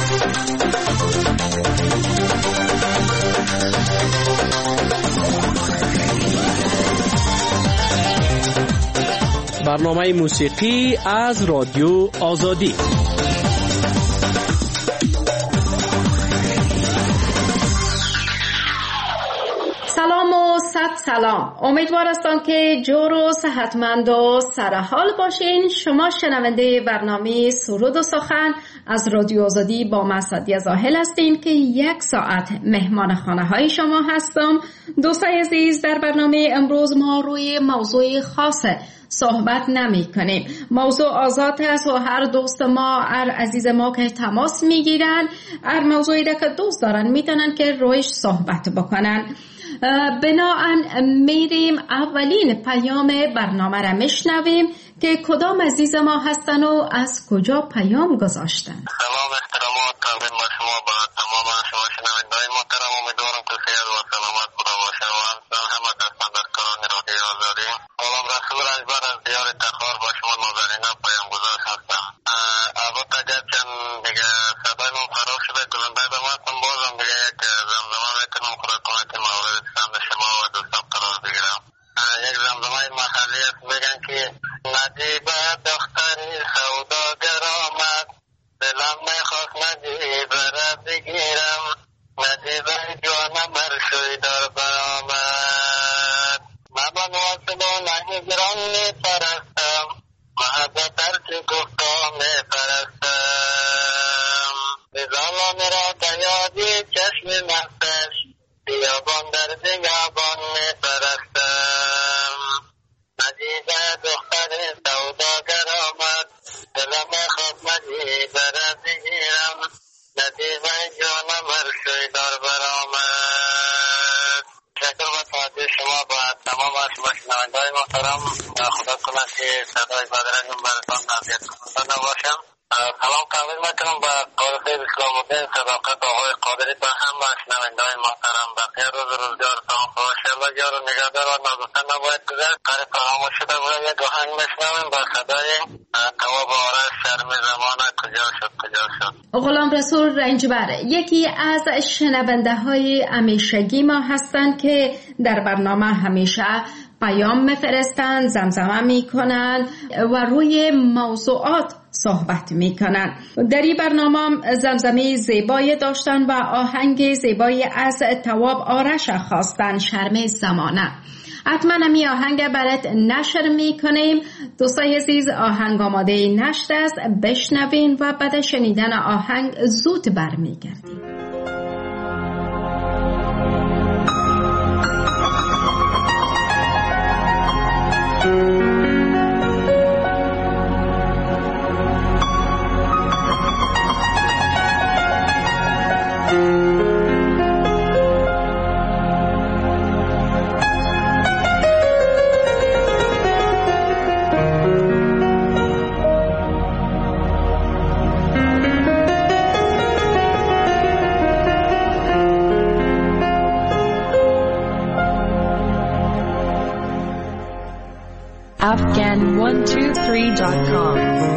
برنامه موسیقی از رادیو آزادی. سلام و صد سلام. امیدوار هستم که جور و صحتمند و سرحال باشین. شما شنونده برنامه سرود و سخن از رادیو آزادی با من سعدیه زاهل هستین که 1 ساعت مهمان خانه های شما هستم. دوستای عزیز، در برنامه امروز ما روی موضوع خاصه صحبت نمی کنیم. موضوع آزاد است و هر دوست ما، هر عزیز ما که تماس میگیرن، هر موضوعی را که دوست دارن میتونن که رویش صحبت بکنن. بنابراین میریم اولین پیام برنامه را میشنویم که کدام عزیز ما هستن و از کجا پیام گذاشتن. سلام، احترامات تقدیم به شما، با تمام شما شنوندگان محترم. امیدوارم که خیر و سلامت بوده باشم و همه دستاندرکاران رادیو آزادی. غلام رسول رنجبر از دیار تخار با شما نازنینم پیام گذار هستم. البته گرچند دیگه صدای من خراب شده، گلنده به مستم، بازم دیگه یک زمزمه میکنم خدا کنه که مورد پسند شما و دوستان قرار بگیرم. یک زمزمه محلی است، میگن که ندیبه دختری سوداگر آمد، دلم میخواست ندیبه را بگیرم، ندیبه جوانم مرشوی دار برآمد. من واصل و نهجران میپرستم، محبت هرچی گفتم میپرستم. بزالان را بیادی چشم مستش، بیابان در بیابان میپرستم. ندیبه دختر سوداگر آمد، دلم خواست ندیبه را بگیرم، ندیبه جانم مرشوی دار برآمد. شکر و تعظیم شما با تمام شما شنوندگان محترم. خدا کنه که صدای بدرنگم براتان نزدیک کننده نباشم. سلام تقدیم میکنم به قاری اسلام الدین صداقت آقای قادری، به همه شنوندگان محترم. بقیه روزگارتان خوش، الله یار و نگهدار و نازنین نباید گذشت. قاری فراموش شده بود، یک آهنگ میشنویم با صدای تواب آرش، شرم زمانه کجا شد کجا شد. غلام رسول رنجبر یکی از شنونده های همیشگی ما هستند که در برنامه همیشه پیام میفرستن، زمزمه میکنن و روی موضوعات صحبت میکنن. در این برنامه زمزمه زیبایی داشتن و آهنگ زیبایی از تواب آرش خواستن، شرم زمانه. حتما همی آهنگ برات نشر میکنیم. دوستای عزیز، آهنگ آماده نشر است، بشنوین و بعد شنیدن آهنگ زود برمیگردیم. Afghan123.com.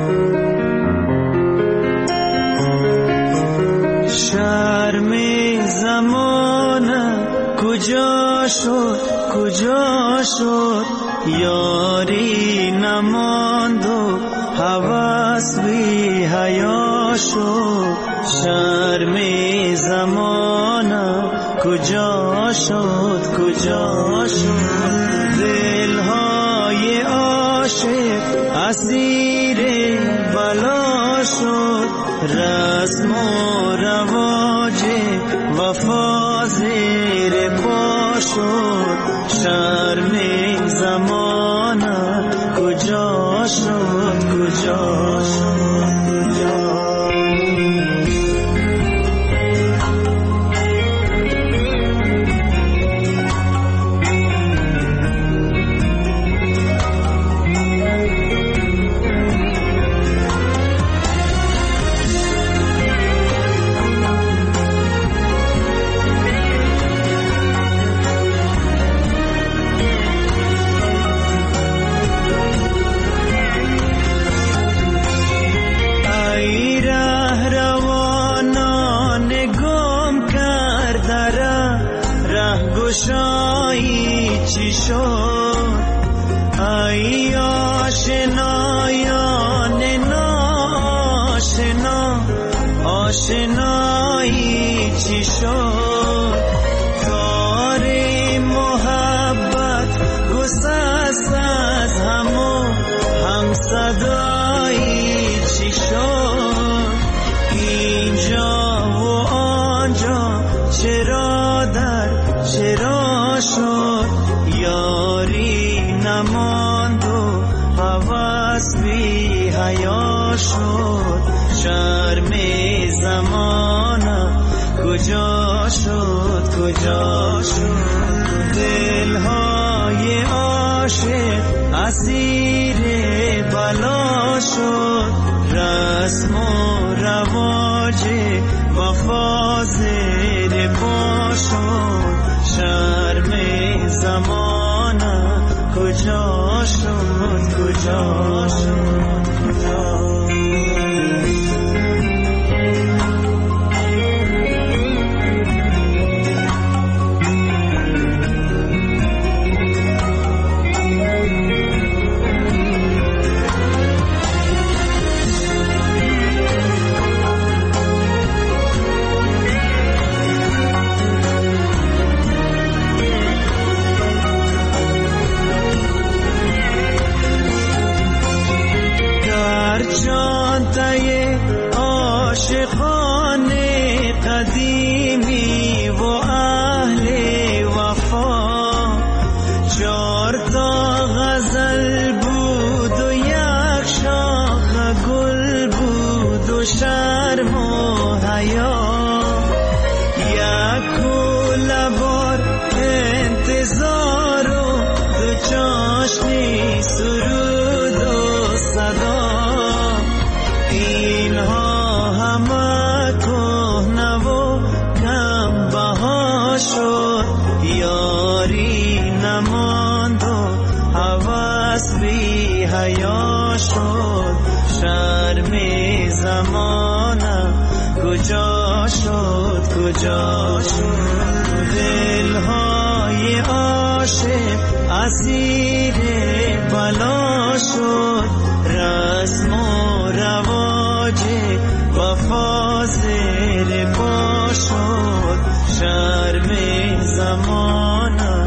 شرم زمانه کجا شد کجا شد، یاری نماند و هوس بی حیا شد. شرم زمانه کجا شد کجا شد، دلهای عاشق اسیر بلا شد. رسم و رواج وفا زیر پا شد. شرم زمانه کجا شد کجا شد کجا. گشایی چی شد ای آشنایان ناشنا آشنایی چی شد کار محبت گسست از هم صدایی چی شد اینجا و آنجا چرا شد یاری نماند و هوس بی حیا شد شرم زمانه کجا شد دلهای عاشق اسیر بلا شد رسم و رواج وفا زیر پا شد شرم زمانه کجا شد جانتای عاشقان قدیمی و اهل وفا 4 تا غزل بود و 1 شاخ گل بود و شرم و حیا 1 کوله بار انتظار و 2 چاشنی سرود و صدا یاری نماند و هوس بی حیا شد شرم زمانه کجا شد دلهای عاشق اسیر بلا شد رسم و رواج وفا زیر پا شد شرم زمانه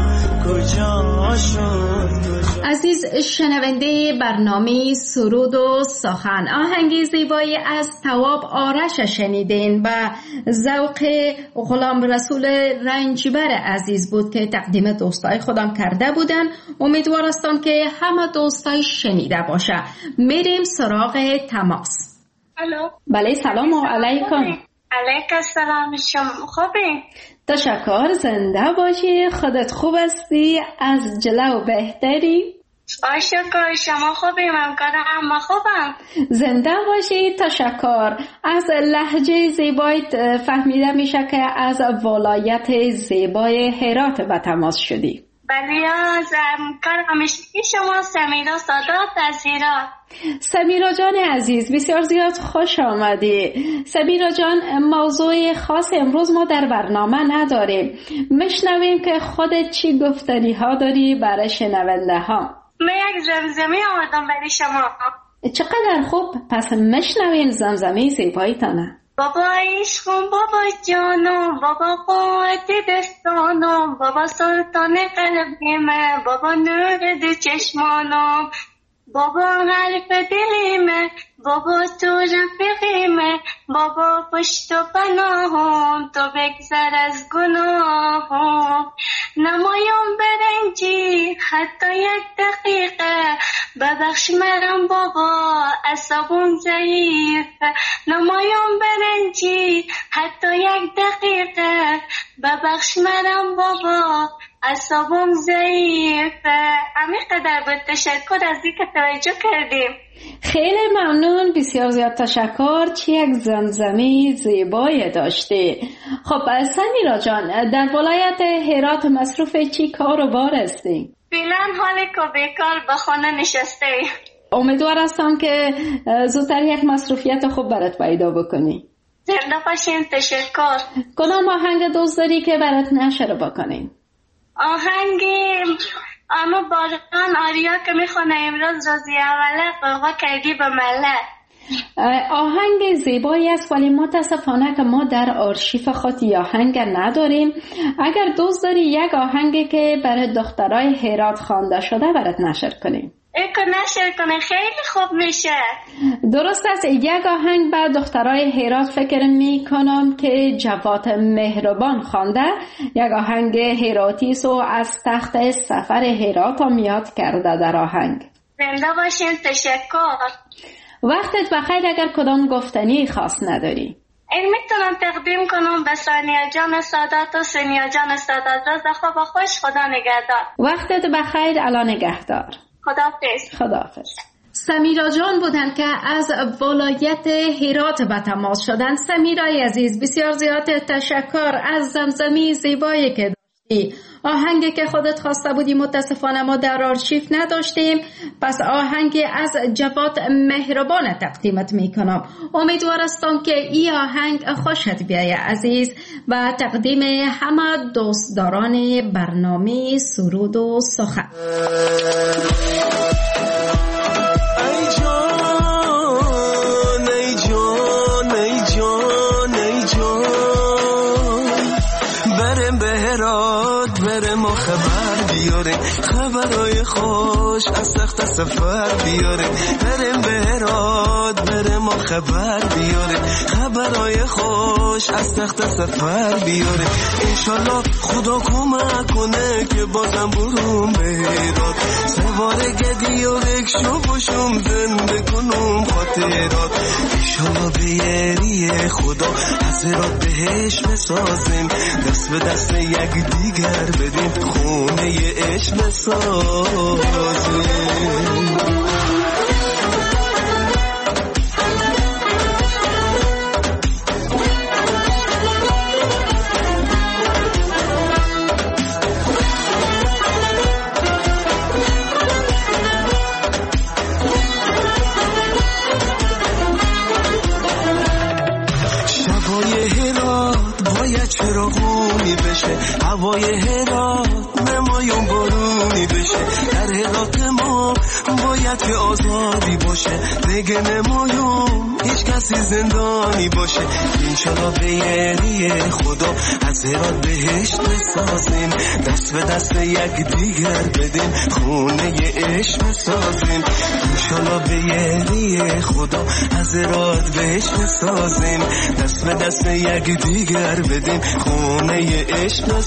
کجا شد عزیز شنونده برنامه سرود و سخن، آهنگ زیبایی از تواب آرش شنیدین و ذوق غلام رسول رنجبر عزیز بود که تقدیم دوستای خودم کرده بودن. امیدوارم که همه دوستای شنیده باشه. میریم سراغ تماس. الو. بله سلام علیکم. علیکم السلام، شما خوبی؟ تشکر، زنده باشی. خودت خوب هستی؟ از جلو بهتری؟ شکر، شما خوبی؟ من خوبم. زنده باشی. تشکر. از لهجه زیبایت فهمیده میشه که از ولایت زیبای هرات به تماس شدی. بله، از کار همیشگی شما سمیرا سادات از هرات. سمیرا جان عزیز، بسیار زیاد خوش آمدی. سمیرا جان، موضوع خاص امروز ما در برنامه نداریم. مشنویم که خودت چی گفتنی ها داری برای شنونده ها. من یک زمزمه آمدم برای شما. چقدر خوب، پس مشنویم زمزمه زیبایتانه. بابا عشقم، بابا جانم، بابا قوت دستانم، بابا سلطان قلبی من، بابا نور دو چشمانم، بابا حرف دلیمه، بابا تو رفیقیمه، بابا پشت و پناهم، تو بگذر از گناهم. نمایم برنجی حتی 1 دقیقه، ببخش مرم بابا اعصابم ضعیفه. نمایم برنجی حتی 1 دقیقه، ببخش مرم بابا اعصابم ضعیفه. عمیق‌قدر به تشکر از اینکه توجه کردیم. خیلی ممنون، بسیار زیاد تشکر. چه یک زمزمه زیبایی داشتی. خب سمیرا جان، در ولایت هرات مصروف چی کار و بار هستی؟ فعلا حالی که بیکار به خانه نشسته. امیدوار هستم که زودتر یک مصروفیت خوب برات پیدا بکنی. زنده باشین. تشکر. کدام آهنگ دوست داری که برات نشر بکنیم؟ آهنگ اما باران آریا که میخونه امروز روزی اوله قوقا کردی به ملت. آهنگ زیبایی است ولی متاسفانه که ما در آرشیف خود آهنگ نداریم. اگر دوست داری یک آهنگی که برای دخترای هرات خوانده شده برات نشر کنیم. ایکو نشر کنه خیلی خوب میشه. درست است. یک آهنگ به دخترای هرات فکر می کنم که جواد مهربان خوانده. یک آهنگ هراتی است و از تخت سفر هرات هم یاد کرده در آهنگ. زنده باشین. تشکر. وقتت بخیر. اگر کدام گفتنی خاص نداری این میتونم تقدیم کنم به ثانیه جان سادات و سنیا جان سادات. روز خوب و خوش. خدا نگهدار. وقتت بخیر. الله نگهدار. خداحافظ. سمیرا جان بودن که از ولایت هرات به تماس شدن. سمیرای عزیز بسیار زیاد تشکر از زمزمی زیبایی که داشتی. آهنگی که خودت خواسته بودی متاسفانه ما در آرشیف نداشتیم، پس آهنگی از جواد مهربان تقدیمت میکنم. امیدوارستم که این آهنگ خوشت بیایه عزیز و تقدیم همه دوستداران برنامه سرود و سخن. خبرای خوش از تخت سفر بیاره، بریم به هرات بریم ما خبر بیاره، خبرای خوش از تخت سفر بیاره. انشالله خدا کمک کنه که بازم برون به هرات، سوار گدی و رکشو باشم زنده کنم خاطرات. انشالله به یری خدا از هرات بهش بسازیم، دست به دست یک دیگر بدیم، خونه عشق بسازیم. چراغونی بشه، هوای هرات نمایون بارونی بشه، در هرات ما باید که آزادی باشه، دیگه نمایون هیچ کسی زندانی باشه. انشالله به یری خدا از هرات بهشت بسازیم، دست به دست یک دیگر بدیم، خونه عشق بسازیم. انشالله به یری خدا از هرات بهشت بسازیم، دست به دست یک دیگر بدیم، خونه عشق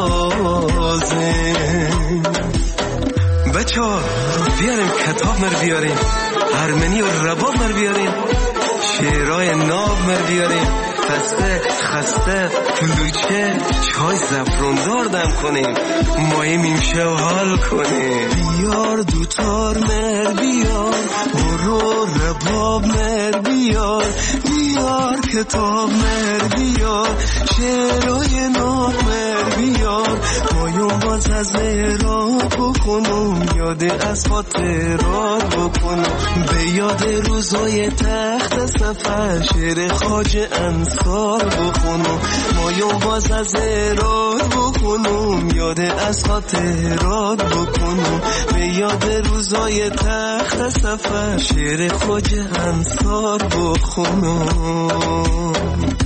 بسازیم. بچه ها بیاریم کتاب مر بیاریم، ارمنی و رباب مر بیاریم، شعرهای ناب مر بیاریم، خسته خسته کلوچه چای زفروندار دم کنیم، ماییم شو حال کنیم. بیار دوتار مر بیار، برو رباب مر بیار، بیار کتاب مر بیار، شعرهای ناب مر بیار، ماییم باز از هرات بکنم، یاد از خاطرات بکنم، به یاد روزای تخت سفر شعر خواجه انصار بخونم، ماییم باز از هرات بکنم، یاد از خاطرات بکنم، به یاد روزای تخت سفر شعر خواجه انصار بخونم.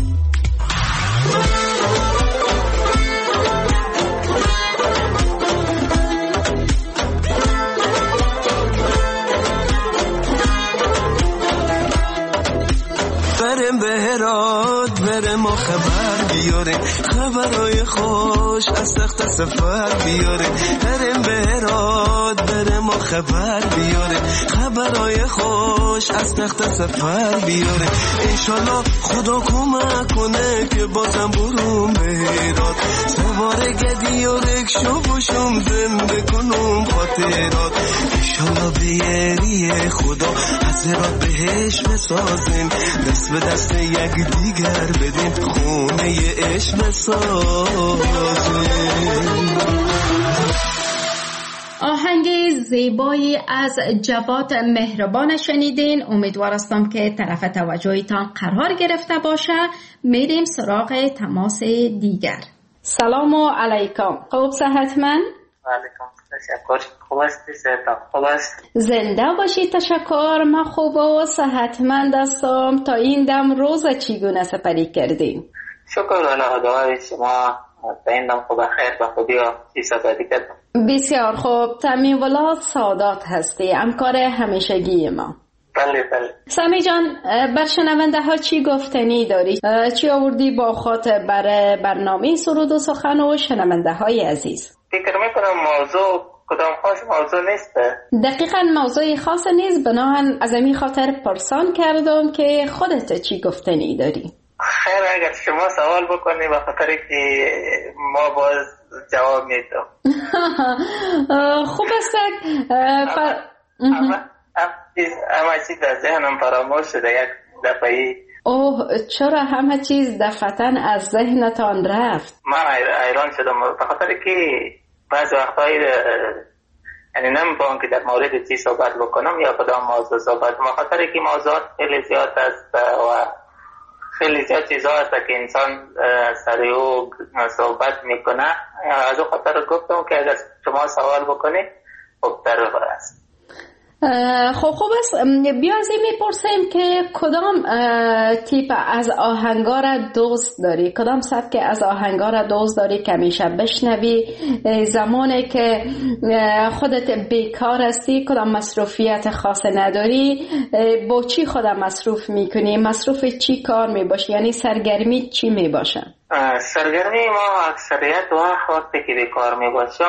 بریم به هرات بریم ما خبر بیاره، خبرای خوش از تخت سفر بیاره، بریم به هرات بریم ما خبر بیاره، خبرای خوش از تخت سفر بیاره. انشالله خدا کمک کنه که بازم برون به هرات، سوار گدی و رکشو باشم زنده کنم خاطرات. انشالله به یری خدا از هرات بهش بسازیم، دست به دست یک دیگر بدیم، خونه عشق بسازیم. آهنگ زیبایی از جواد مهربان شنیدین. امیدوارستم که طرف توجهتان قرار گرفته باشه. میریم سراغ تماس دیگر. سلام علیکم. خوب صحتمند؟ علیکم تشکر. خوب هستی؟ صحتم خوب است؟ زنده باشی. تشکر. من خوب و صحتمند هستم. تا این دم روز چگونه سپری کردیم؟ شکر الهی شما تا این دم خوب خیر و خوبی و چی سپری کردم. بسیار خوب. سمی ولاد سادات هستی، همکار همیشگی ما. بله بله. سمی جان، بر شنونده ها چی گفتنی داری؟ چی آوردی با خود بر برنامه سرود و سخن و شنونده های عزیز؟ فکر میکنم موضوع کدام خاص موضوع نیست. دقیقاً موضوع خاص نیست، بناهن از این خاطر پرسان کردم که خودت چی گفتنی داری؟ خیر، اگر شما سوال بکنی به خاطر که ما باز جواب میدم. خوب است. همه چیز در ذهنم فراموش شده یک دفعی. اوه، چرا همه چیز دفعتاً از ذهنتان رفت؟ من حیران شدم به خاطر که بعض وقتایی یعنی نمی‌تونم که در مورد چی صحبت بکنم یا کدام موضوع صحبت، به خاطر که موضوعات خیلی زیاد است و خیلی زیاد چیزا هست که انسان سر او صحبت میکنه. از اون خاطر گفتم که اگر شما سوال بکنی خوبتر است. خوب است. بیا از این میپرسیم که کدام تیپ از آهنگا را دوست داری؟ کدام سبک از آهنگا را دوست داری که همیشه بشنوی زمانی که خودت بیکار هستی، کدام مصروفیت خاص نداری؟ با چی خودت مصروف میکنی؟ مصروف چی کار میباشی؟ یعنی سرگرمی چی میباشه؟ سرگرمی ما اکثریت وقتی که بیکار میباشم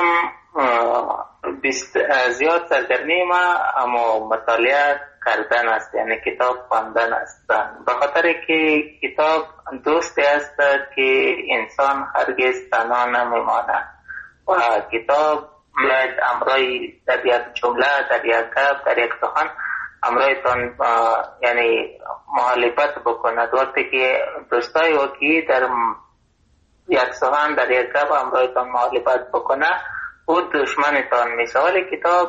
زیاد سرگرمی ما اما مطالعه کردن است، یعنی کتاب خواندن است. به خاطر که کتاب دوستی است که انسان هرگز تنها نمیماند و کتاب امرای در یک جمله، در یک گپ، در یک سخن امرایتان یعنی مخالفت بکند. وقتی که دوستای واقعی در یک سخن، در یک گپ امرایتان مخالفت بکنه او دشمنتان میشه، ولی کتاب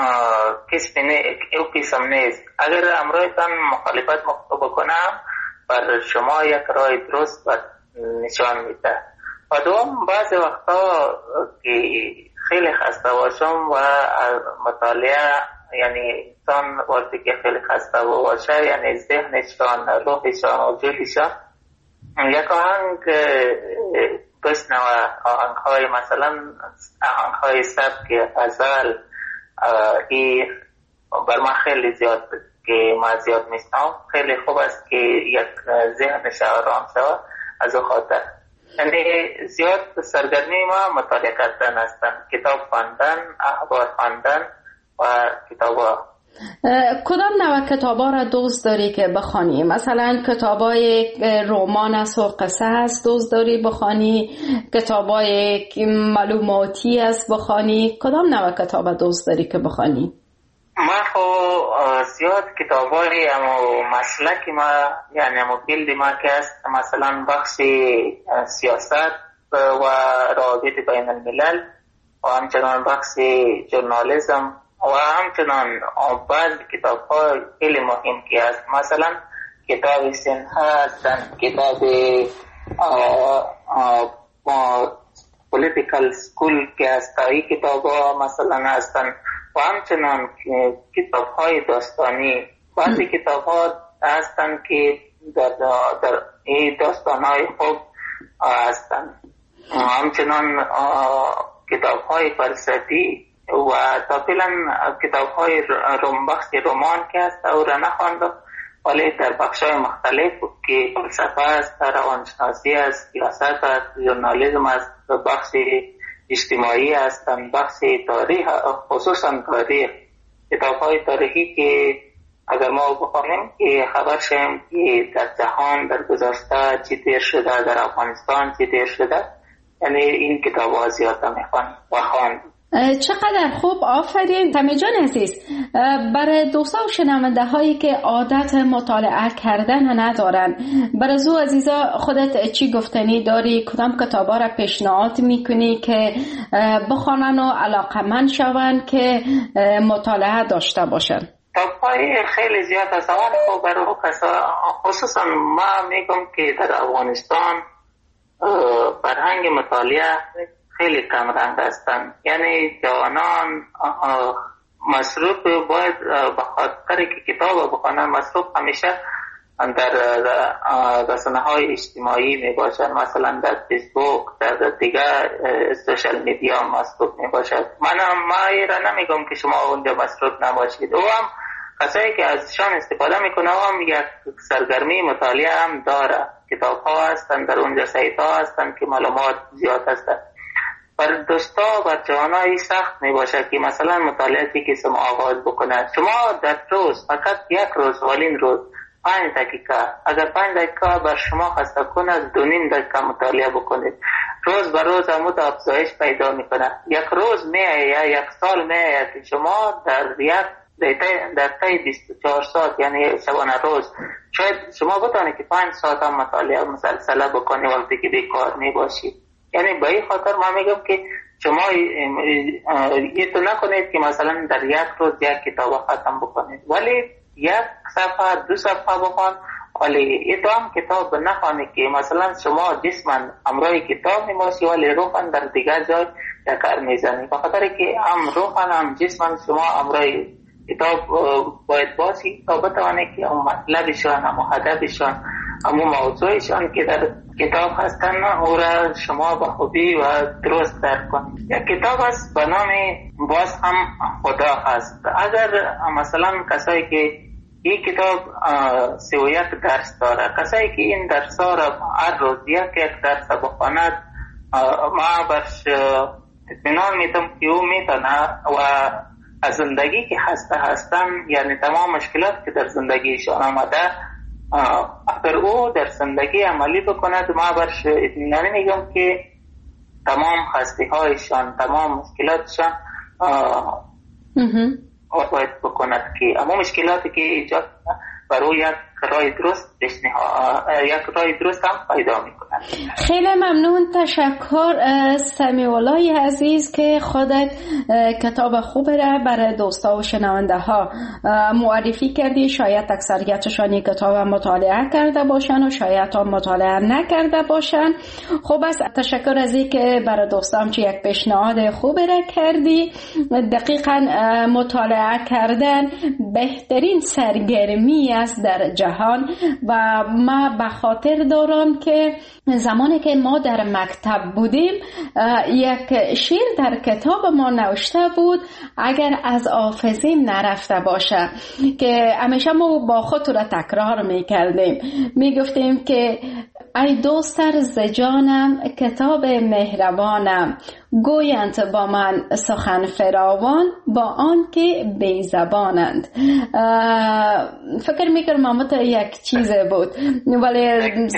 قسم نیست. اگر امرایتان مخالفت بکنم بر شما یک راه درست و نشان میده. و دوم بعضی وقتا که خیلی خسته باشم و مطالعه یعنی انسان وقتی که خیلی خسته باشه یعنی ذهنشان، روحشان، وجودشان یک آهنگ بشنوه، آهنگ‌های مثلا آهنگ‌های سبک غزل، این بر من خیلی زیاد که من زیاد میشنوم. خیلی خوب است که یک ذهنش آرام شود. از اون خاطر یعنی زیاد سرگرمی ما مطالعه کردن هستن، کتاب خواندن، اخبار خواندن و کتاب‌ها. کدام نوع کتابا را دوست داری که بخوانی؟ مثلا کتابای رمان است و قصه است دوست داری بخوانی؟ کتابای معلوماتی است بخوانی؟ کدام نوع کتابا دوست داری که بخوانی؟ من خب زیاد کتابای مسلک ما یعنی فیلد ما که است، مثلا بخش سیاست و روابط بین الملل و همچنان بخش ژورنالیسم و همچنان بعض کتاب ها خیلی مهم که است، مثلا کتاب سنها هستند، کتاب پولیتیکل سکول که است، این کتاب ها مثلا هستند و همچنان کتاب های داستانی. بعضی کتاب ها هستند که در این داستان های خوب هستند، همچنان کتاب های فلسفی و تقریبا کتاب های بخش رمان که است او را نخواندم، ولی در بخش های مختلف که فلسفه است، روانشناسی است، سیاست است، ژورنالیسم است، بخش اجتماعی است، بخش تاریخ، خصوصا تاریخ، کتاب های تاریخی که اگر ما بخوانیم که خبر شیم که در جهان در گذشته چی دیر شده، در افغانستان چی دیر شده، یعنی این کتاب ها زیاده میخوان و خواند. چقدر خوب، آفرین. سمی جان عزیز، برای دوستا و شنونده هایی که عادت مطالعه کردن ندارن، برای زو عزیزا خودت چی گفتنی داری؟ کدام کتابا را پیشنهاد میکنی که بخوانن و علاقمند شون که مطالعه داشته باشن؟ کتاب‌های خیلی زیاد است، ولی خب برای خصوصا ما میگم که در افغانستان فرهنگ مطالعه خیلی کم رنگ هستند. یعنی جوانان مصروف باید به خاطر که کتاب بخوانند، مصروف همیشه در رسانه‌های اجتماعی می باشد، مثلا در فیسبوک، در دیگر سوشال میدیا مصروف می باشد. ما را نمیگم که شما اونجا مصروف نباشید. او هم کسایی که ازشان استفاده میکنه هم یک سرگرمی مطالعه هم داره. کتاب ها هستند در اونجا، سایت ها هستند که معلومات زیاد هستند. بر دوستا و جوانایی سخت می باشد که مثلا مطالعاتی که شما آغاز بکنند. شما در روز فقط یک روز ولین روز 5 دقیقه، اگر 5 دقیقه بر شما خسته کند 2.5 دقیقه مطالعه بکنید. روز به روز عمود افزایش پیدا میکنه. یک روز میآید، یک سال میآید که شما در طی 24 ساعت یعنی شبانه روز شاید شما بتونید که 5 ساعت هم مطالعه مسلسله بکنید وقتی که بیکار میباشید. یعنی به این خاطر ما میگم که شما تو نکنید که مثلا در یک روز یک کتاب ختم بکنید، ولی یک صفحه 2 صفحه بخون، ولی تو هم کتاب نخوانید که مثلا شما جسماً همراه کتاب میباشی ولی روحاً در دیگر جای کار میزنید. بخاطر که هم روحاً هم جسماً شما همراه کتاب باید باشی تا بتوانید که اون مطلبشان، هم هدفشان، هم موضوعشان که در کتاب هستن او را شما به خوبی و درست درک کنید. یک کتاب هست به نام باز هم خدا هست. اگر مثلا کسایی که این کتاب 31 درس داره، کسایی که این درس ها را هر روز یک درس بخواند، ما برش اطمینان میدم که او میتونه و از زندگی که هستن یعنی تمام مشکلات که در زندگیشان آمده اگر او در زندگی عملی بکند، ما برش اطمینانی میگم که تمام خسته هایشان، تمام مشکلاتشان باید بکند که اما مشکلاتی که ایجاد برای یک راه درست یک راه درست هم پیدا میکنند. خیلی ممنون، تشکر سمیع الله عزیز که خودت کتاب خوب را برای دوستا و شنونده ها معرفی کردی. شاید اکثریتشان این کتاب مطالعه کرده باشن و شاید هم مطالعه نکرده باشن. خب بس تشکر از این که برای دوستام چه یک پیشنهاد خوب را کردی. دقیقاً مطالعه کردن بهترین سرگرمی است در جهان و ما به خاطر دارم که زمانی که ما در مکتب بودیم یک شعر در کتاب ما نوشته بود، اگر از حافظیم نرفته باشه، که همیشه ما با خود را تکرار میکردیم، میگفتیم که ای دوستر ز جانم کتاب مهربانم، گویند با من سخن فراوان با آن که بی زبانند. فکر میکرم مامت یک چیز بود ولی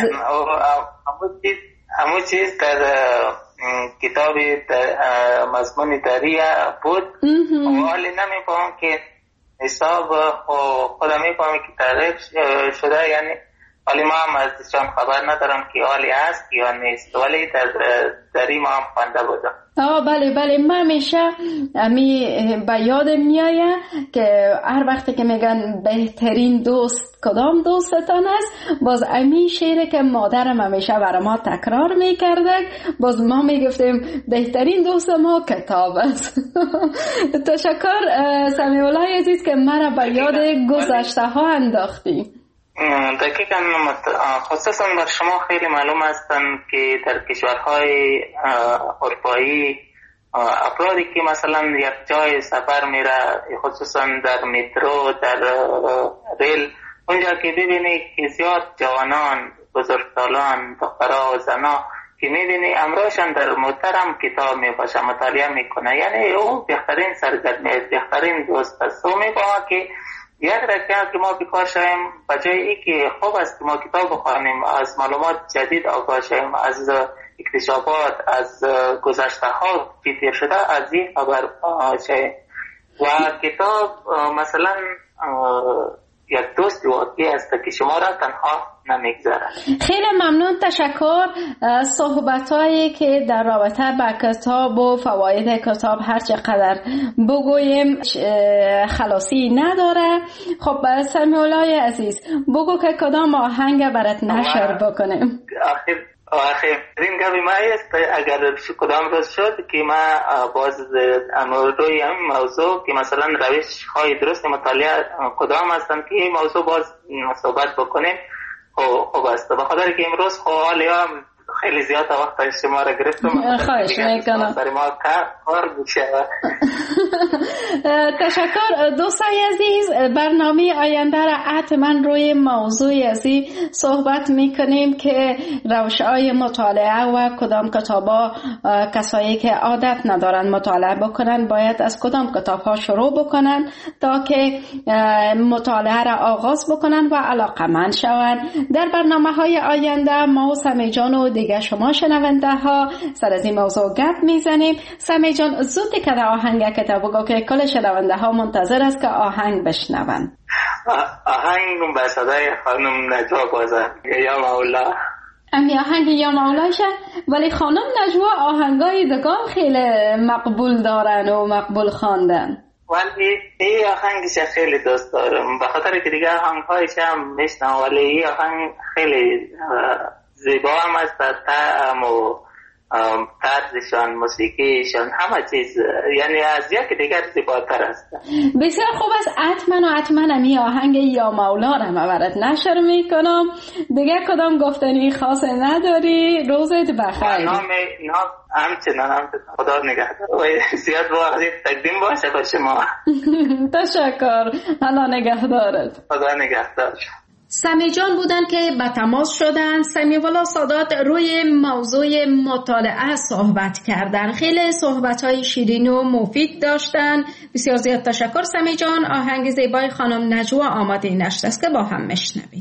همون چیز در کتاب مضمون دریه بود ولی نمیفهم که حساب خودم میفهم که تعریف شده، یعنی ولی ما هم ازشان خبر ندارم که حالی هست یا نیست، ولی در این ما هم خونده بودم. بله من همیشه به یادم میایه که هر وقتی که میگن بهترین دوست کدام دوستتان است، باز امی شعری که مادرم همیشه برای ما تکرار میکرده، باز ما میگفتیم بهترین دوست ما کتاب است. تشکر سمیع الله عزیز که مرا به یاد گذشته ها انداختی. دقیقاً، خصوصا بر شما خیلی معلوم هستن که در کشورهای اروپایی افرادی که مثلا یک جای سفر میره، خصوصا در مترو، در ریل، اونجا که ببینی که زیاد جوانان، بزرگسالان، دخترها و زنا که میبینی امروشان در محترم کتاب میباشه، مطالعه میکنه، یعنی او بهترین سرگرمی، بهترین دوست است. او میباشه که یک رکعت که ما بیکار شویم، بجای ای که خوب است که ما کتاب بخوانیم، از معلومات جدید آگاه شویم، از اکتشافات، از گذشته ها که شده از این خبر شویم. و کتاب مثلا یک دوست واقعی است که شما را تنها نمیگذارن. خیلی ممنون، تشکر. صحبتایی که در رابطه با کتاب و فواید کتاب هر چقدر بگویم خلاصی نداره. خب سمیعالله عزیز، بگو که کدام آهنگ برات نشر بکنیم. آخرین گپی ما است اگر کدام روز شد که ما باز روی این موضوع که مثلا روش های درست مطالعه کدام هستند که این موضوع باز صحبت بکنیم. خوب است. بخاطر که امروز حالا خیلی زیاد وقت شما را گرفتم. خواهش میکنم. سر ما کار بشه. تشکر دوستای عزیز. برنامه آینده را حتما روی موضوع ازی صحبت میکنیم که روش‌های مطالعه و کدام کتابا کسایی که عادت ندارن مطالعه بکنن باید از کدام کتابها شروع بکنن تا که مطالعه را آغاز بکنن و علاقمند شوند. در برنامه‌های آینده ما و سمی جان و دیگه شما شنونده ها سر از این موضوع گپ میزنیم. سمی جان زود که در آهنگ کتاب بگو که کل شنونده ها منتظر است که آهنگ بشنون. آهنگ به صدای خانم نجوا بازه یا مولا. امی آهنگ یا مولاشه، ولی خانم نجوا آهنگای دگام خیلی مقبول دارن و مقبول خواندن. ولی این آهنگش خیلی دوست دارم بخاطر که دیگه آهنگهایش هم میشنم، ولی این آهنگ خیلی زیبا هم است. طعم و طرزشان، موسیقیشان، همه چیز یعنی از یک دیگر زیباتر است. بسیار خوب است. حتما امی آهنگ یا مولا را برات نشر میکنم. دیگه کدام گفتنی خاص نداری؟ روزت بخیر. نام همچنان خدا نگهدار. زیاد واقعی تقدیم باشه با شما. تشکر. الله نگهدارت. خدا نگهدار. سمی جان بودن که به تماس شدن. سمیعالله سادات روی موضوع مطالعه صحبت کردن. خیلی صحبت‌های شیرین و مفید داشتن. بسیار زیاد تشکر سمی جان. آهنگ زیبای خانم نجوا آماده نشده است که با هم میشنویم.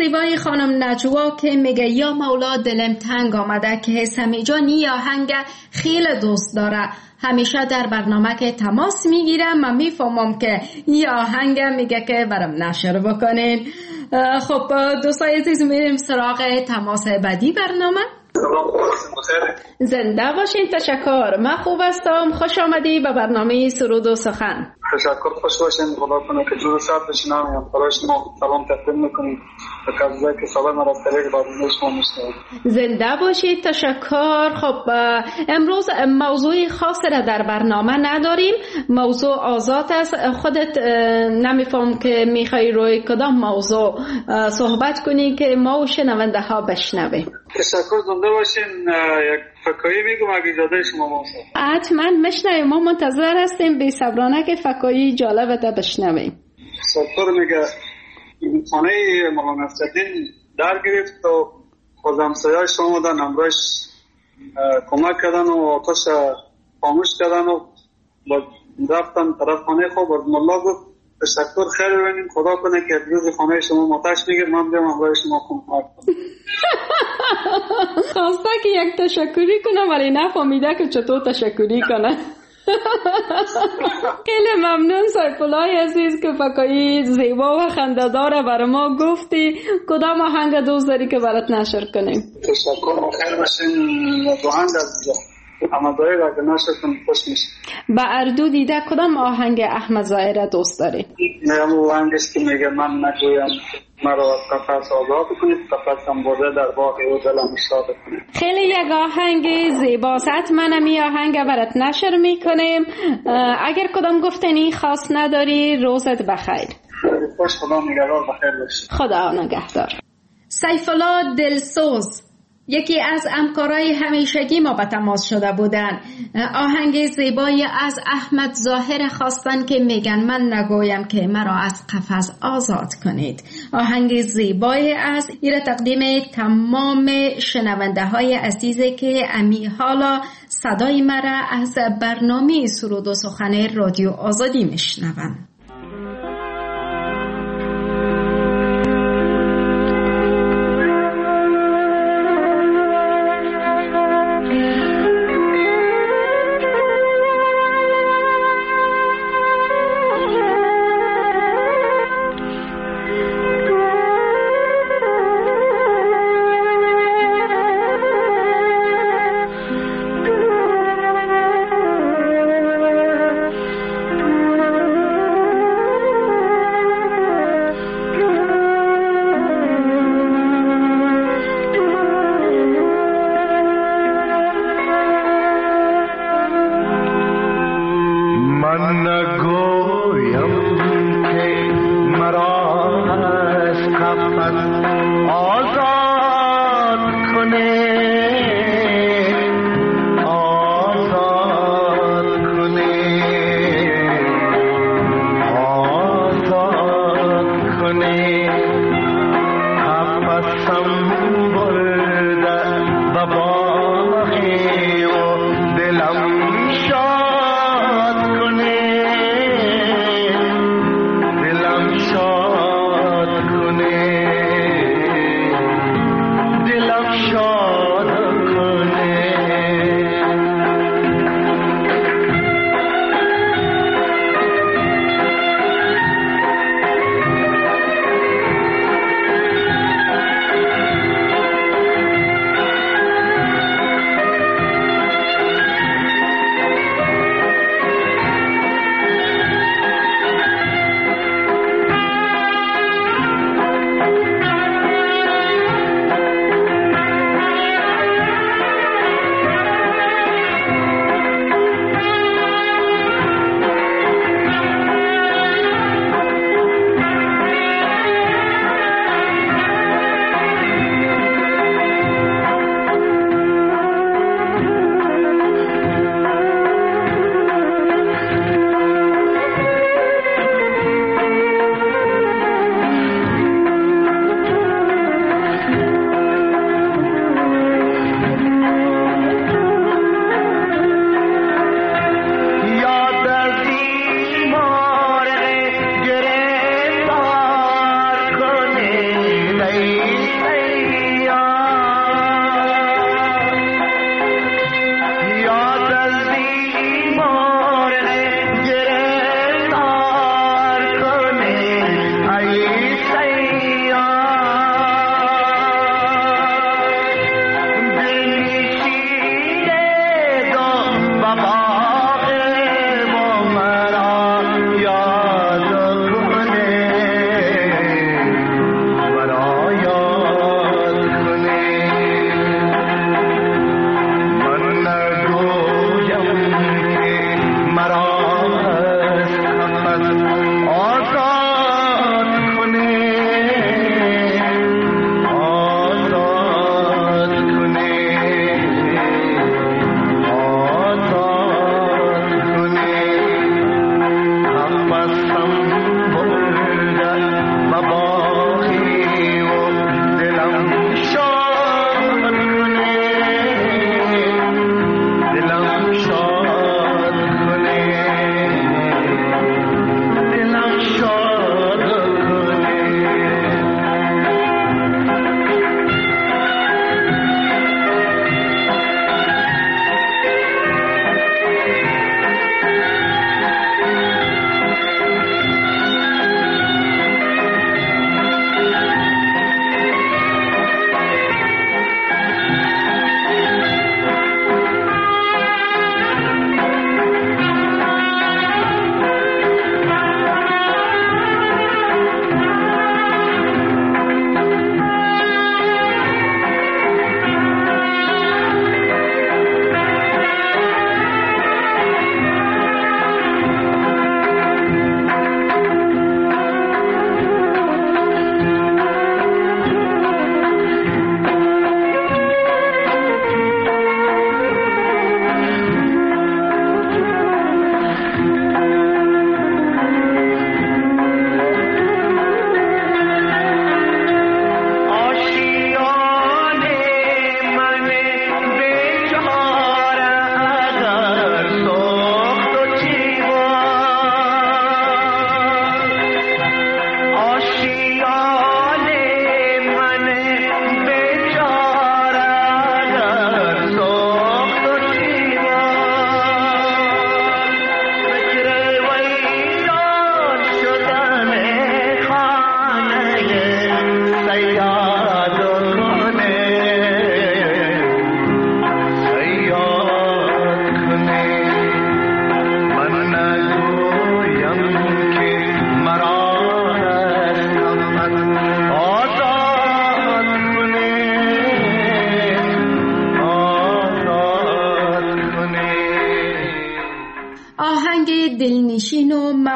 زیبای خانم نجوا که میگه یا مولا دلم تنگ آمده که سمی جان این آهنگ خیلی دوست داره، همیشه در برنامه که تماس میگیرم و میفهمم که این آهنگ میگه که برام نشر بکنین. خب دوستای عزیز میریم سراغ تماس بعدی برنامه. زنده باشین. تشکر. من خوب هستم. خوش آمدی به برنامه سرود و سخن. تشکر. خوش باشین. خدا کنه که جور ساعت بشنم برای شما سلام تقدیم میکنیم به کسایی که سلام را از طریق برنامه شما میشنویم. زنده باشید. تشکر. خب امروز موضوع خاصی را در برنامه نداریم، موضوع آزاد است. خودت نمیفهم که میخوای روی کدام موضوع صحبت کنی که ما و شنونده ها بشنویم. تشکر. زنده باشین. یک فکایی میگم اگه اجازه شما باشه. حتما مشنویم. ما منتظر هستیم بی صبرانه که فکایی جالب تا بشنویم. تشکر. میگه خانه مولانا نصرالدین در گرفت و خود همسایه‌های شما در نمرش کمک کردن و آتش خاموش کردن و رفتن طرف خانه خوب. از مولا گفت تشکر، خیر ببینیم، خدا کنه که روز خانه شما ماتش میگه من بیام همراه شما کمک کنم. خواسته که یک تشکری کنم ولی نفهمیده که چطور تشکری کنه. خیلی ممنون سیف الله عزیز که فکایی زیبا و خنده‌دار برای ما گفتی. کدام آهنگ دوست داری که برات نشر کنیم؟ تشکر. خیر باشین. آهنگ از احمد ظاهر اگه نشر کنیم خوش میشه. با اردو دیده کدام آهنگ احمد ظاهر دوست داری؟ نه آهنگش که میگه من نگویم مرا از قفس آزاد کنید، قفسم برده در باغ و دلم شاد کنید. خیلی یک آهنگ زیباست. منم این آهنگ برات نشر میکنیم. اگر کدام گفتنی خاص نداری روزت بخیر. خوش. خدا نگهدار. بخیر باش. خدا نگهدار. سیف الله دلسوز یکی از همکارای همیشگی ما به تماس شده بودن. آهنگ زیبایی از احمد ظاهر خواستن که میگن من نگویم که مرا از قفس آزاد کنید. آهنگ زیبایی از ایره تقدیم تمام شنونده های عزیزی که امی حالا صدای مرا از برنامه سرود و سخن رادیو آزادی میشنون. شاد کنه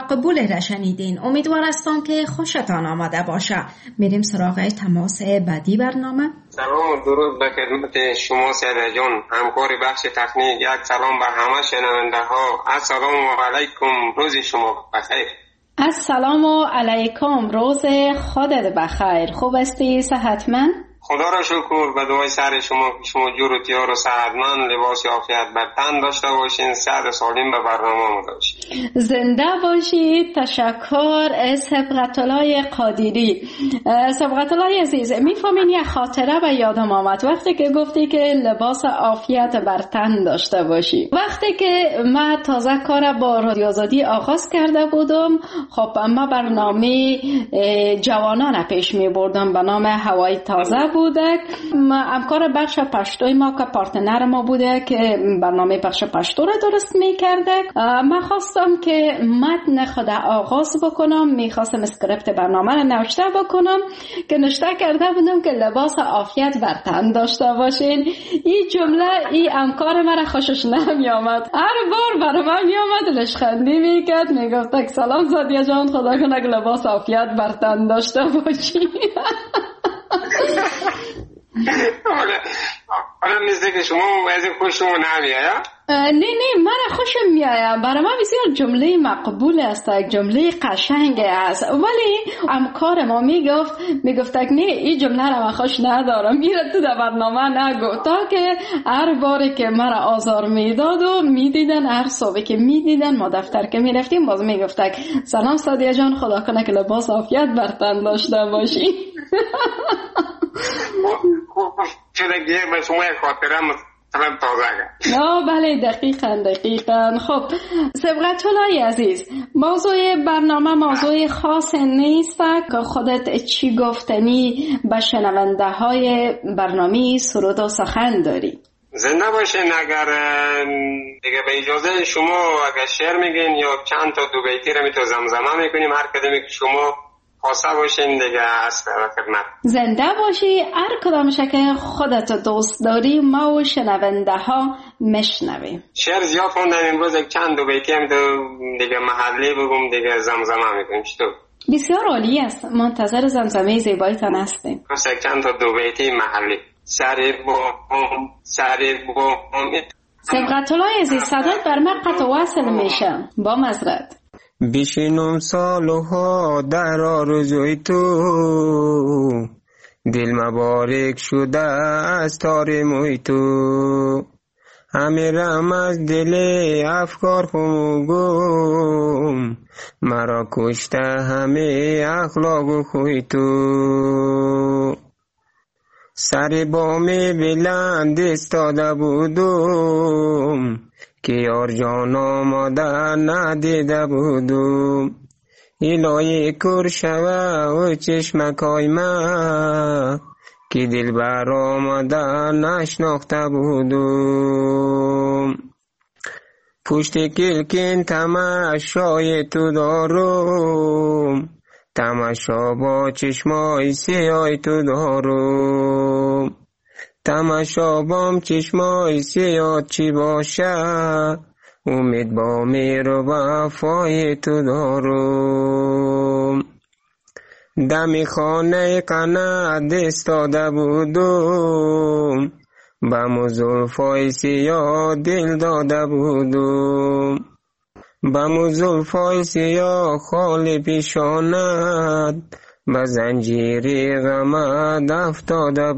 مقبول را شنیدین. امیدوار هستم که خوشتان آمده باشه. میریم سراغ تماس بعدی برنامه. سلام و درود به خدمت شما سیده جان، همکار بخش تکنیک. یک سلام به همه شنونده ها. السلام علیکم، روز شما بخیر. السلام علیکم، روز خودت بخیر. خوب هستی؟ صحتمند؟ خدا را شکر. به دعای سر شما که شما جور و تیار و صحتمند، لباس عافیت بر تن داشته باشین، صحت سالم به برنامه داشتین. زنده باشید. تشکر. سبقت الله قادری. سبقت الله عزیز، میفهمین یه خاطره به یادم آمد وقتی که گفتی که لباس عافیت بر تن داشته باشی. وقتی که من تازه کار با رادیو آزادی آغاز کرده بودم، خب ما برنامه جوانان پیش می بردم به نام هوای تازه بوده. همکار بخش پشتوی ما که پارتنر ما بوده که برنامه بخش پشتو را درست می کرده. من خواستم که متن خود آغاز بکنم، میخواستم اسکریپت برنامه را نوشته بکنم که نوشته کرده بودم که لباس عافیت بر تن داشته باشین. این جمله این همکار مرا خوشش نمی آمد. هر بار برای من می آمد لشخندی میکرد، میگفت سلام زادیه جان، خدا کنه که لباس عافیت بر تن داشته باشی. حالا نیسته که شما از خوشمون نمیاد؟ نه من خوشم میاد. برای من بسیار جمله مقبول است، جمله قشنگ است، ولی همکار ما میگفت نه این جمله را من خوش ندارم، میره تو در برنامه نگو. تا که هر باری که مرا آزار میداد و میدیدن، هر صبح که میدیدن ما دفتر که میرفتیم باز میگفتک سلام سادیه جان، خدا کنه که لباس عافیت بر تن داشته باشی. چرا گیر به شما خاطره مثلا تازه؟ بله دقیقاً. خب سبقت الله عزیز، موضوع برنامه موضوع خاص نیست که خودت چی گفتنی به شنونده های برنامه سرود و سخن داری؟ زنده باشین. اگر دیگه به اجازه شما اگر شعر میگین یا چند تا دو بیتی رو میتو زمزمه میکنیم، هر کدومی که شما خواسته باشین دیگه هست خدمت. زنده باشی. هر کدامش که خودت دوست داری ما و شنونده ها مشنویم. شعر زیاد خوندم امروز، یک چند دو بیتی هم دیگه محلی بگم دیگه زمزمه میکنیم. چطور؟ بسیار عالی است. منتظر زمزمه زیبایتان هستیم. پس یک چند تا دو بیتی محلی. سری بوم سبقت الله عزیز، صدات بر من قطع وصل میشه. با معذرت. بشینم سالها در آرزوی تو، دل مبارک شده از تار موی تو، همه رم از دل افکار خموگم، مرا کشته همه اخلاق و خوی تو. سر بام بلند استاده بودم که یار جان آماده ندیده بودم، الهی کر شوه و چشمکای من که دل بر آماده نشناخته بودم. پشت کلکن تماشای تو دارم، تماشا با چشمای سیای تو دارم، تماشا بام چشمای سیاد چی باشه، امید با میر و وفای تو دارم. دم خانه قنات استاده بودم، بم زلفای سیاه دل داده بودم، بم زلفای سیاه خال پیشانت به زنجیر غمت افتاده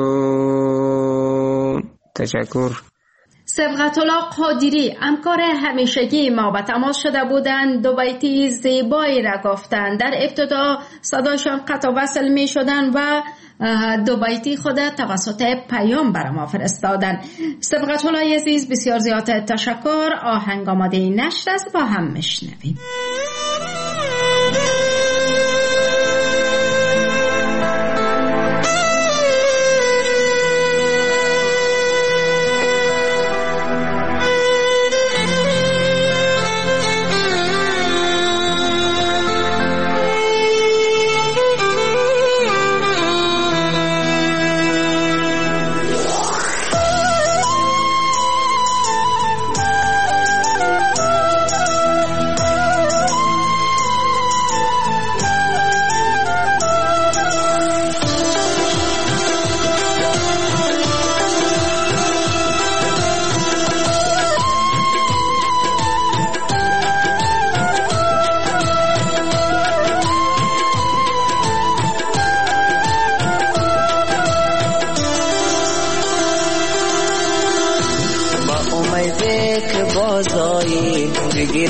بودم. تشکر. سبقت الله قادری، همکار همیشگی ما به تماس شده بودند. دو بیتی زیبایی را گفتند. در ابتدا صداشان قطع وصل می شدن و دو بیتی خود توسط پیام بر ما فرستادن. سبقت الله عزیز، بسیار زیاد تشکر. آهنگ آماده نشر است، با هم میشنویم.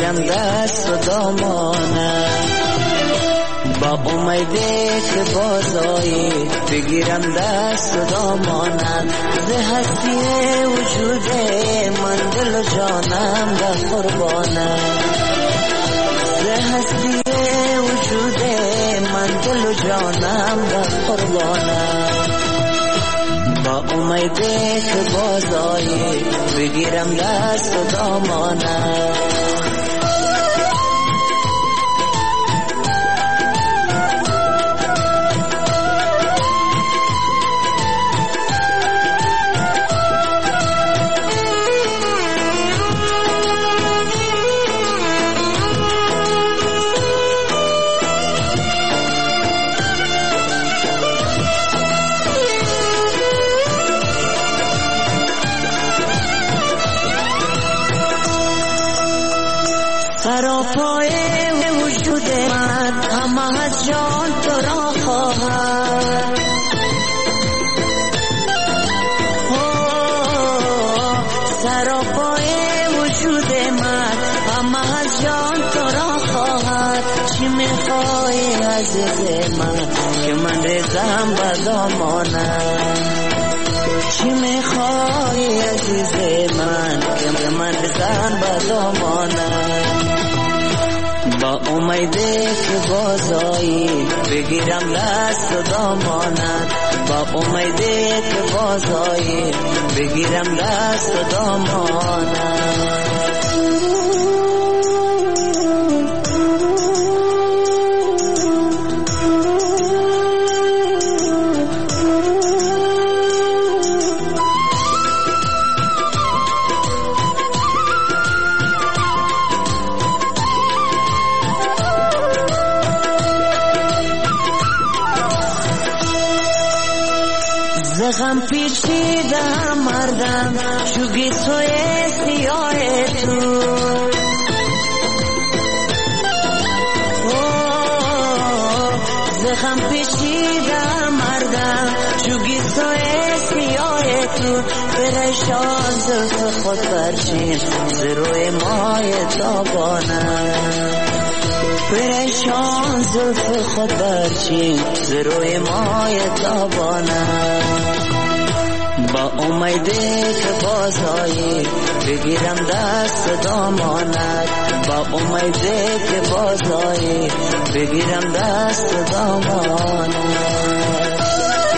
بگیرم دست و دامانت، با امیده که بازایی بگیرم دست و دامانت. ز هستی وجود من دل و جانم در قربانت، ز هستی وجود من دل و جانم در قربانت. با امیده که بازایی بگیرم دست و دامانت. سراپای وجود من همه از جان تو را خواهد، سراپای وجود من همه از جان تو را خواهد. چی میخوای عزیز من که من ریزم به دامانت، چی میخوای عزیز من که من ریزم به دامانت. با امیده که بازایی بگیرم دست و دامانت، با امیده که بازایی بگیرم دست و دامانت. غم پیچیده مردم چوگی سوی سیاه تو، زخم پیچیده مردم چوگی سوی سیاه تو. پریشان زلف خود برچین ز روی مای تابانم، پریشان زلف خود برچین ز روی مای تابانم. با امیده که بازایی بگیرم دست دامانت، با امیده که بازایی بگیرم دست دامانت.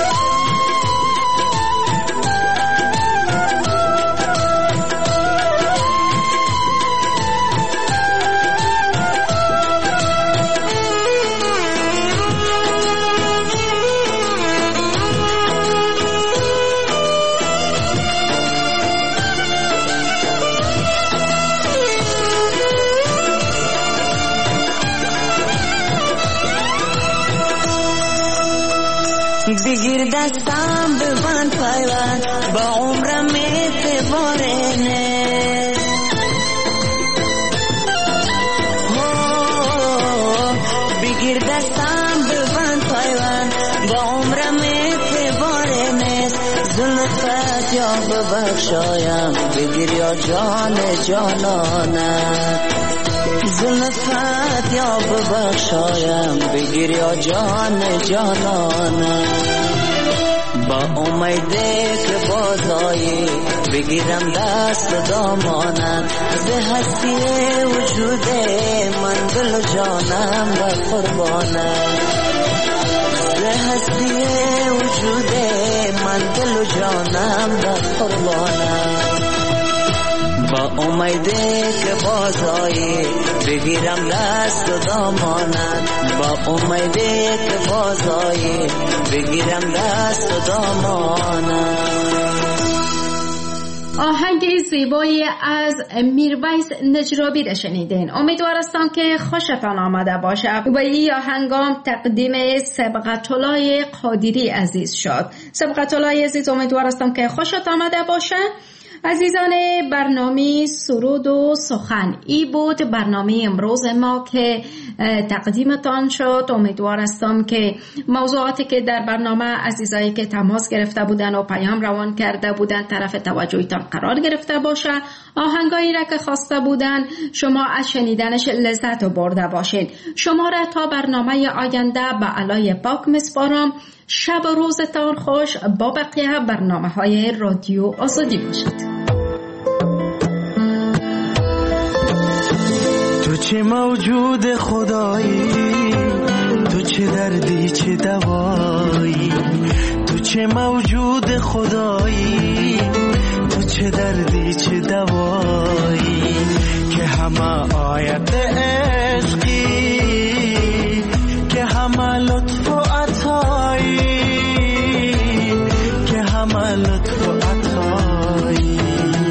بگیر دستم ببند پیوند با عمرم اعتباره نیست، بگیر دستم ببند پیوند با عمرم اعتباره نیست. زلفت یا ببخشایم بگیر یا جان جانانت، زلفت یا ببخشایم بگیر یا جان جانانت. با امیده که بازایی بگیرم دست دامانت، ز هستی وجود من دل و جانم در قربانت، ز هستی وجود من دل و جانم در قربانت. با امیده که بازایی بگیرم دست و دامانت، با امیده که بازایی بگیرم دست و دامانت. آهنگ زیبایی از میرویس نجرابی را شنیدین. امیدوار هستم که خوشتان آمده باشه و این آهنگام تقدیم سبقت‌الله قادری عزیز شد. سبقت‌الله عزیز امیدوار هستم که خوشت آمده باشه عزیزان برنامه سرود و سخن، ای بود برنامه امروز ما که تقدیمتان شد. امیدوار هستم که موضوعاتی که در برنامه عزیزایی که تماس گرفته بودن و پیام روان کرده بودن طرف توجهتان قرار گرفته باشه. آهنگایی را که خواسته بودن شما از شنیدنش لذت برده باشید. شما را تا برنامه آینده به علای پاک میسپارم. شب و روزتان خوش. با بقیه برنامه‌های رادیو آزادی باشید. تو چه موجود خدایی، تو چه دردی چه دوایی، تو چه موجود خدایی، تو چه دردی چه دوایی، که همه آیت عشقی، که همه لطف و عطایی، که همه لطف و عطایی،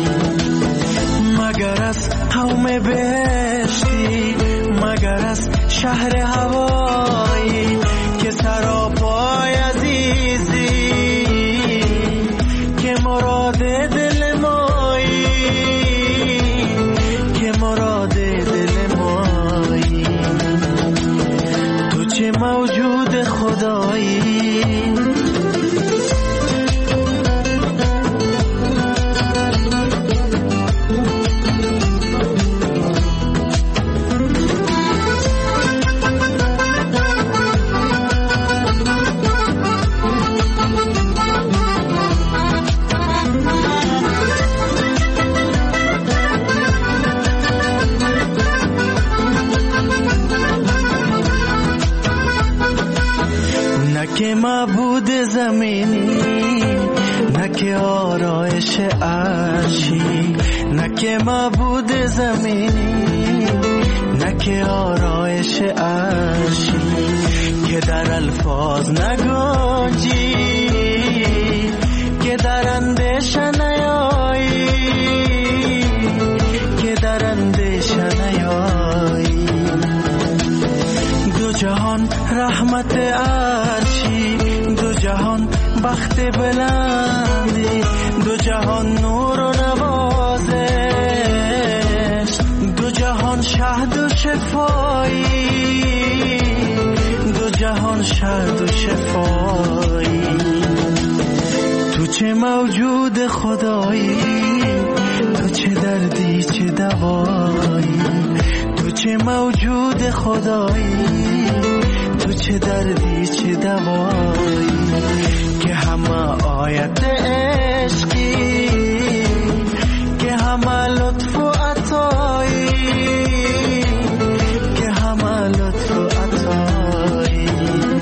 مگر از قوم بهشتی، مگر از شهر هوایی، که سراپای عزیزی، که مراد دل مایی، که مراد دل مایی، تو چه موجود خدایی. که معبود زمینی، نه که آرایش عرشی، نه که معبود زمینی، نه که آرایش عرشی، که در الفاظ نگنجی، که در اندیشه نیایی، که در اندیشه نیایی، دو جهان رحمت عرشی، دو جهان بخت بلندی، دو جهان نور و نوازش، دو جهان شهد و شفایی، دو جهان شهد و شفایی، تو چه موجود خدایی، تو چه دردی چه دوایی، تو چه موجود خدایی، تو چه دردی چه دوایی، که همه آیت عشقی، که همه لطف و عطایی، که همه لطف و عطایی.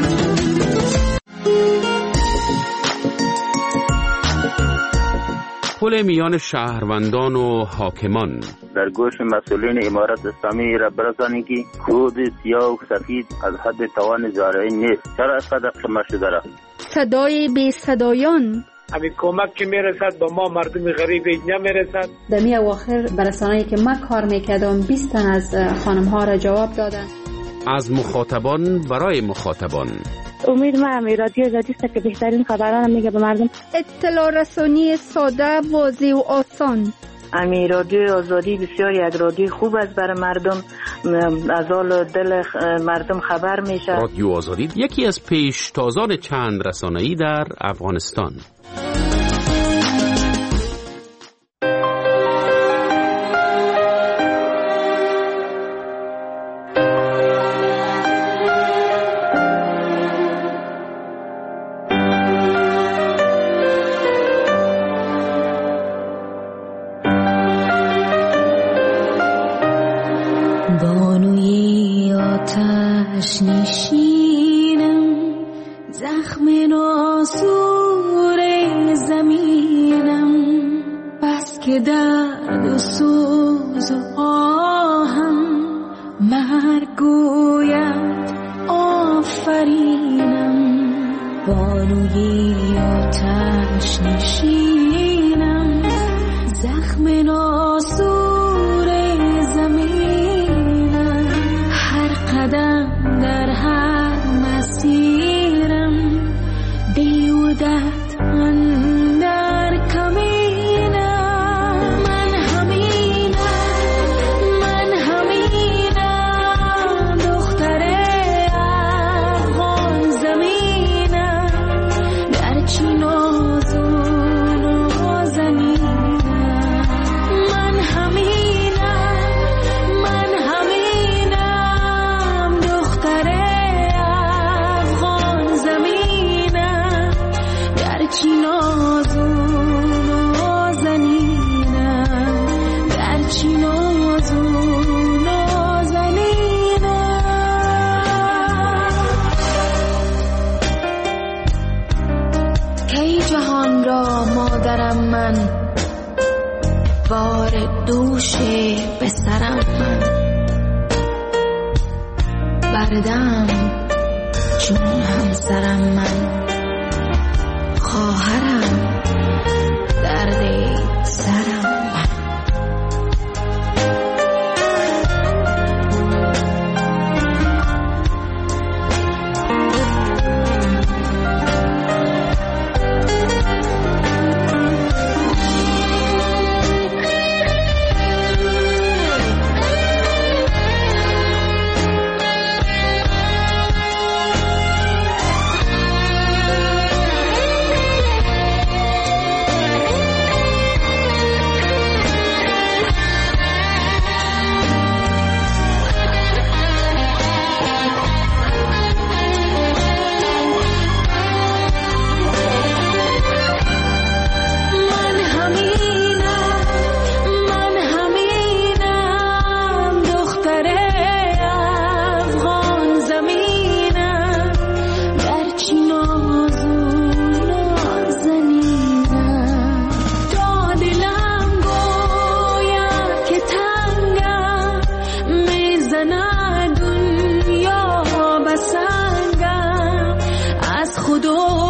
پل میان شهروندان و حاکمان. در گوش مسئولین امارت اسلامی را برسانید که کود سیاه و سفید از حد توان زارعین نیست. چرا اینقدر خمه شده را؟ صدای بی صدایان. همین کمک که میرسد با ما مردم غریب نمیرسد. در می اواخر برسانه‌ای که من کار میکردم 20 تن از خانم ها را جواب دادن. از مخاطبان برای مخاطبان. امید ما رادیو آزادی است که بهترین خبران میگه به مردم. اطلاع رسانی ساده، واضح و آسان. رادیو آزادی بسیاری از رادیو خوب است برای مردم، از حال دل مردم خبر میشه. رادیو آزادی یکی از پیشتازان چند رسانه‌ای در افغانستان. بانوی آتش نشینم، زخم ناسور زمینم، بس که درد و سوز و آهم مرگ گوید آفرینم. بانوی آتش نشینم، زخم ناسور زمینم، هر قدم در هر مسیرم بیودت اندر کمینم. ای جهان را مادرم من، بار دوش به سرم من، بردم چون همسرم من، خواهرم درد سرم من. دنیا بسنگم از خدا